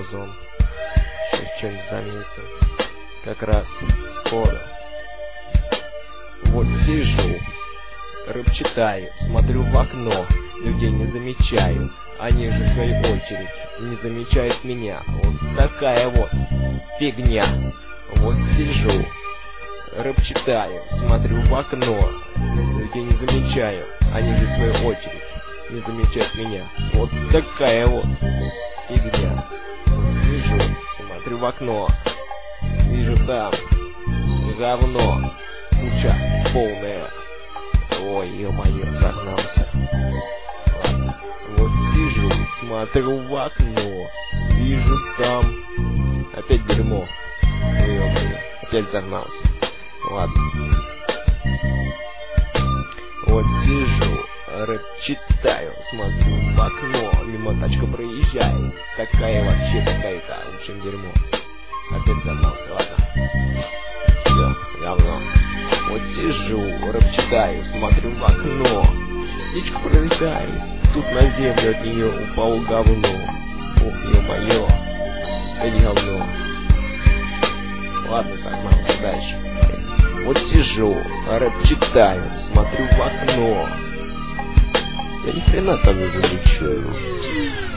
музон. Сейчас что-нибудь заметил. Как раз сходу. Вот сижу, рэп читаю, смотрю в окно, людей не замечаю. Они же в свою очередь не замечают меня. Вот такая вот фигня. Вот сижу, рэп читаю, смотрю в окно, людей не замечаю. Они же в свою очередь не замечают меня. Вот такая вот фигня. Вот сижу, смотрю в окно, вижу там говно, куча полная. Ой, ё-моё, загнался. Ладно. Вот сижу, смотрю в окно, вижу там опять дерьмо. Ой, ё-моё, опять загнался. Ладно. Вот сижу, рэп читаю, смотрю в окно, мимо тачка проезжает. Какая вообще какая-то, в общем, дерьмо. Опять загнался, ладно. Все, говно. Вот сижу, рэп читаю, смотрю в окно, птичка пролетает, тут на землю от нее упало говно. Ох, ё-моё, это говно. Ладно, загнался дальше. Вот сижу, рэп читаю, смотрю в окно, я ни хрена там не замечаю.